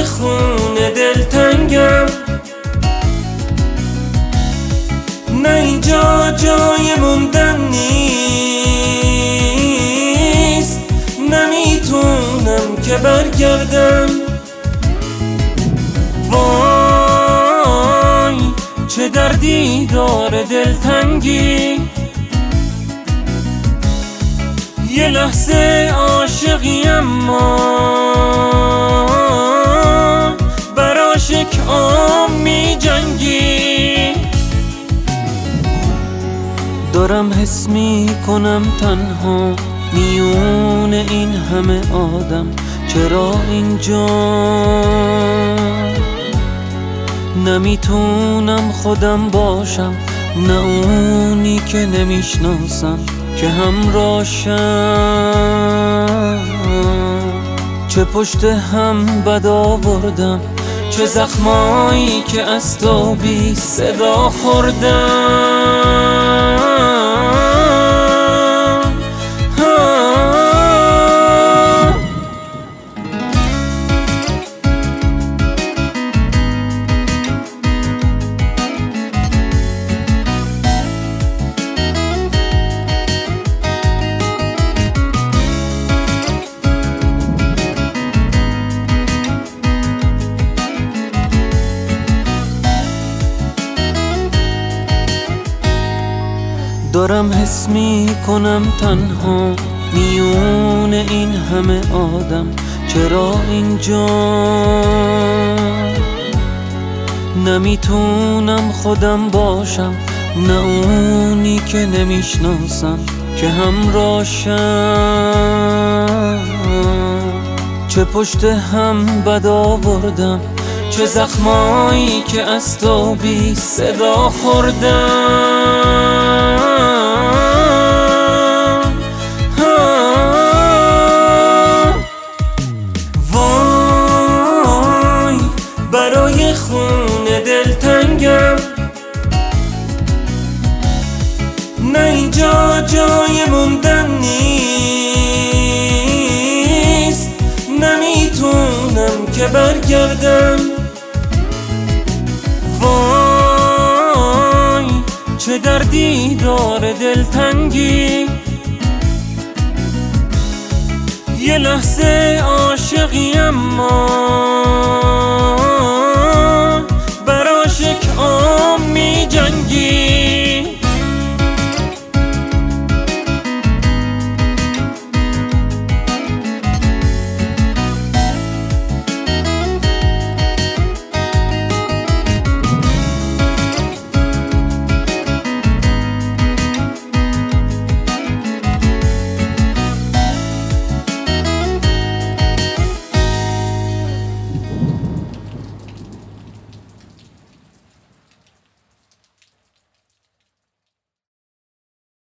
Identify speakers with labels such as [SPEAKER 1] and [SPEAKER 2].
[SPEAKER 1] خونه دلتنگم، نه اینجا جای موندن نیست، نمیتونم که برگردم. وای چه دردی داره دلتنگی، یه لحظه عاشقی اما براش یک عام می جنگی. دارم حس می کنم تنها میون این همه آدم، چرا اینجا نمیتونم خودم باشم، نه اونی که نمیشناسم که همراشم. چه پشت هم بد آوردم، چه زخمایی که از تو بی صدا خوردم. دارم حس می کنم تنها میون این همه آدم، چرا اینجا نمیتونم خودم باشم، نه اونی که نمیشناسم که همراشم. چه پشت هم بد آوردم، چه زخمایی که از تو بی صدا خوردم. وای برای خونه دلتنگم، نه اینجا جای موندن نیست، نمیتونم که برگردم. وای چه دردی داره دلتنگی، یه لحظه عاشقی اما براش یک عام می جنگی.